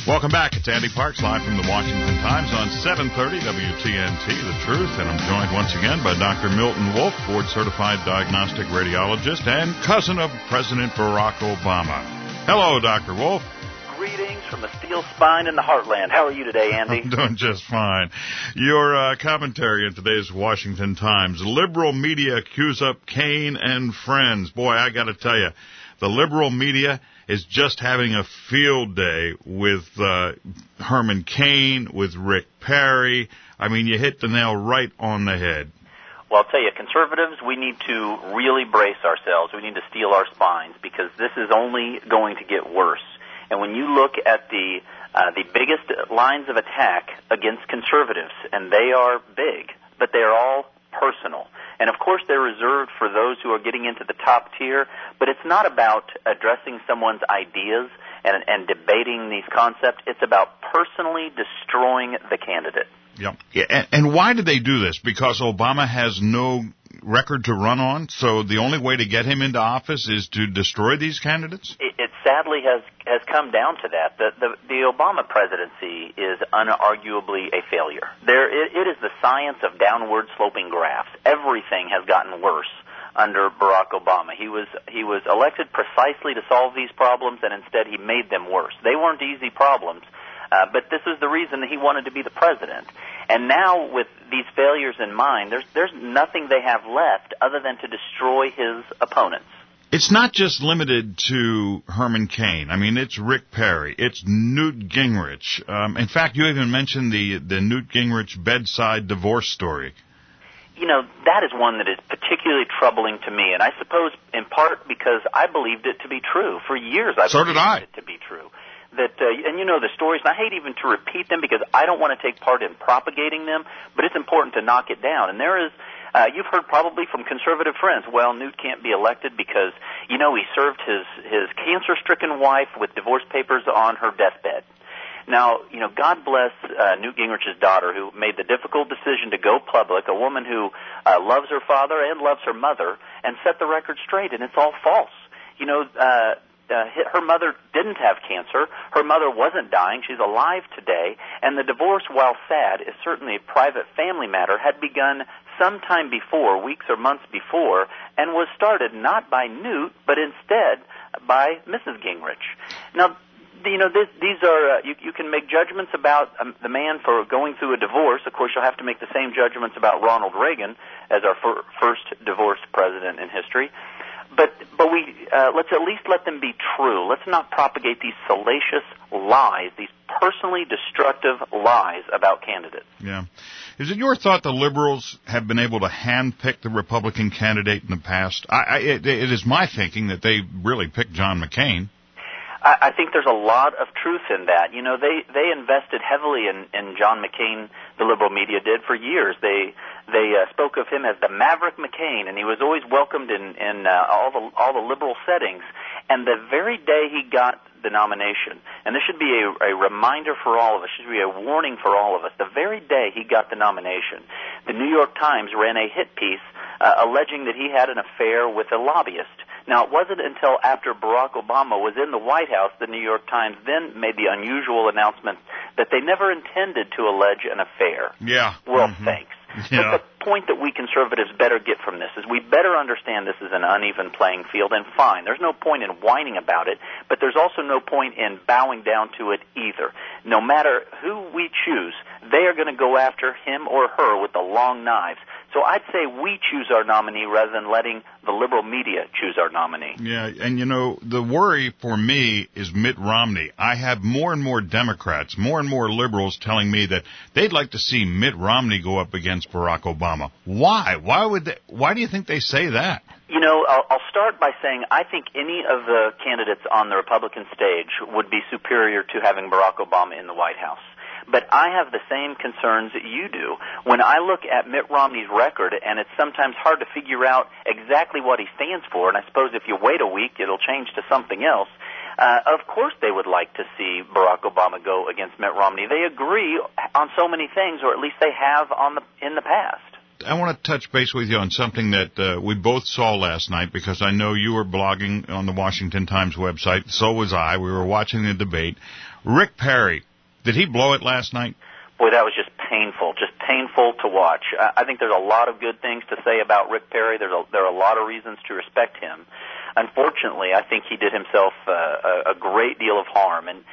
Welcome back. It's Andy Parks live from the Washington Times on 730 WTNT, The Truth. And I'm joined once again by Dr. Milton Wolfe, board-certified diagnostic radiologist and cousin of President Barack Obama. Hello, Dr. Wolfe. Greetings from the steel spine in the heartland. How are you today, Andy? I'm doing just fine. Your commentary in today's Washington Times. Liberal media accuse up Kaine and friends. Boy, I got to tell you, the liberal media is just having a field day with Herman Cain, with Rick Perry. I mean, you hit the nail right on the head. Well, I'll tell you, conservatives, we need to really brace ourselves. We need to steel our spines because this is only going to get worse. And when you look at the biggest lines of attack against conservatives, and they are big, but they are all personal. And, of course, they're reserved for those who are getting into the top tier, but it's not about addressing someone's ideas and debating these concepts. It's about personally destroying the candidate. Yep. Yeah, and why do they do this? Because Obama has no record to run on, so the only way to get him into office is to destroy these candidates? It sadly has come down to that. The Obama presidency is unarguably a failure. It is the science of downward sloping graphs. Everything has gotten worse under Barack Obama. He was elected precisely to solve these problems, and instead he made them worse. They weren't easy problems. But this is the reason that he wanted to be the president. And now, with these failures in mind, there's nothing they have left other than to destroy his opponents. It's not just limited to Herman Cain. I mean, it's Rick Perry. It's Newt Gingrich. In fact, you even mentioned the Newt Gingrich bedside divorce story. You know, that is one that is particularly troubling to me, and I suppose in part because I believed it to be true. For years I believed it to be true. And you know the stories, and I hate even to repeat them because I don't want to take part in propagating them, but it's important to knock it down. And there is, you've heard probably from conservative friends, well, Newt can't be elected because, you know, he served his cancer-stricken wife with divorce papers on her deathbed. Now, you know, God bless Newt Gingrich's daughter who made the difficult decision to go public, a woman who loves her father and loves her mother, and set the record straight, and it's all false. You know, her mother didn't have cancer. Her mother wasn't dying. She's alive today. And the divorce, while sad, is certainly a private family matter, had begun sometime before, weeks or months before, and was started not by Newt, but instead by Mrs. Gingrich. Now, you know, these are, you can make judgments about the man for going through a divorce. Of course, you'll have to make the same judgments about Ronald Reagan as our first divorced president in history. But we let's at least let them be true. Let's not propagate these salacious lies, these personally destructive lies about candidates. Yeah. Is it your thought the liberals have been able to handpick the Republican candidate in the past? It is my thinking that they really picked John McCain. I think there's a lot of truth in that. You know, they invested heavily in John McCain, the liberal media did, for years. They spoke of him as the Maverick McCain, and he was always welcomed in all the liberal settings. And the very day he got the nomination, and this should be a reminder for all of us, should be a warning for all of us, the very day he got the nomination, the New York Times ran a hit piece alleging that he had an affair with a lobbyist. Now, it wasn't until after Barack Obama was in the White House the New York Times then made the unusual announcement that they never intended to allege an affair. Yeah. Well, thanks. Yeah. But the point that we conservatives better get from this is we better understand this is an uneven playing field, and fine, there's no point in whining about it, but there's also no point in bowing down to it either. No matter who we choose, they are going to go after him or her with the long knives. So I'd say we choose our nominee rather than letting the liberal media choose our nominee. Yeah, and you know, the worry for me is Mitt Romney. I have more and more Democrats, more and more liberals telling me that they'd like to see Mitt Romney go up against Barack Obama. Why? Why do you think they say that? You know, I'll start by saying I think any of the candidates on the Republican stage would be superior to having Barack Obama in the White House. But I have the same concerns that you do. When I look at Mitt Romney's record, and it's sometimes hard to figure out exactly what he stands for, and I suppose if you wait a week, it'll change to something else. Of course they would like to see Barack Obama go against Mitt Romney. They agree on so many things, or at least they have in the past. I want to touch base with you on something that we both saw last night, because I know you were blogging on the Washington Times website. So was I. We were watching the debate. Rick Perry, did he blow it last night? Boy, that was just painful to watch. I think there's a lot of good things to say about Rick Perry. There are a lot of reasons to respect him. Unfortunately, I think he did himself a great deal of harm. And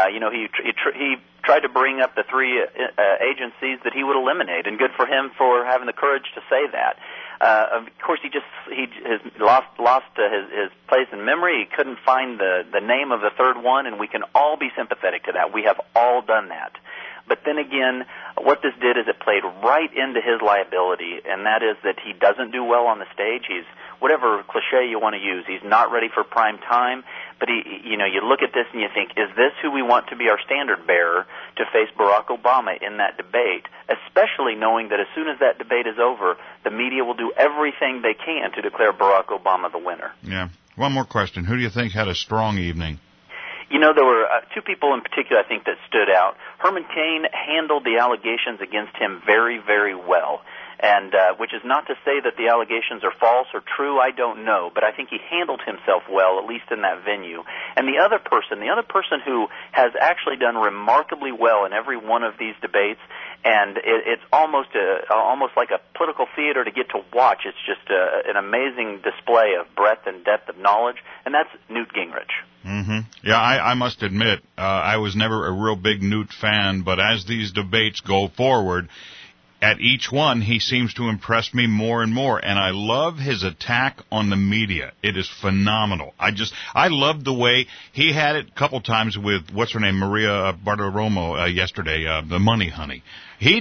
he tried to bring up the three agencies that he would eliminate, and good for him for having the courage to say that. Of course, he has lost his place in memory. He couldn't find the name of the third one, and we can all be sympathetic to that. We have all done that. But then again, what this did is it played right into his liability, and that is that he doesn't do well on the stage. He's, whatever cliche you want to use, he's not ready for prime time. But you look at this and you think, is this who we want to be our standard bearer to face Barack Obama in that debate? Especially knowing that as soon as that debate is over, the media will do everything they can to declare Barack Obama the winner. Yeah. One more question. Who do you think had a strong evening? There were two people in particular, I think, that stood out. Herman Cain handled the allegations against him very, very well. And which is not to say that the allegations are false or true, I don't know, but I think he handled himself well, at least in that venue. And the other person who has actually done remarkably well in every one of these debates, and it's almost like a political theater to get to watch. It's just an amazing display of breadth and depth of knowledge, and that's Newt Gingrich. Mm-hmm. Yeah, I must admit, I was never a real big Newt fan, but as these debates go forward, at each one, he seems to impress me more and more, and I love his attack on the media. It is phenomenal. I loved the way he had it a couple times with, what's her name, Maria Bartiromo yesterday, the Money Honey. He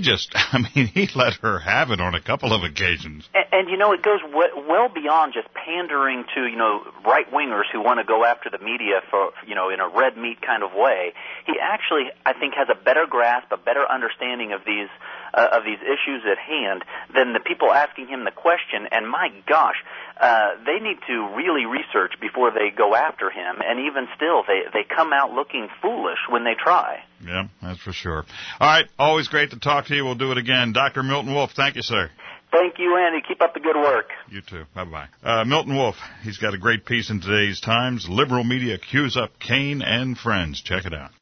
let her have it on a couple of occasions. And it goes well beyond just pandering to, right-wingers who want to go after the media for, in a red meat kind of way. He actually, I think, has a better grasp, a better understanding of these issues at hand than the people asking him the question. And my gosh, they need to really research before they go after him. And even still, they come out looking foolish when they try. Yeah, that's for sure. All right, always great to talk to you. We'll do it again. Dr. Milton Wolfe, thank you, sir. Thank you, Andy. Keep up the good work. You too. Bye-bye. Milton Wolfe, he's got a great piece in today's Times. Liberal media cues up Cain and friends. Check it out.